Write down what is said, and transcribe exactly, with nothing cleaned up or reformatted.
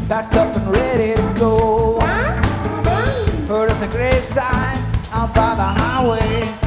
packed up and ready to go. Heard of some grave signs out by the highway.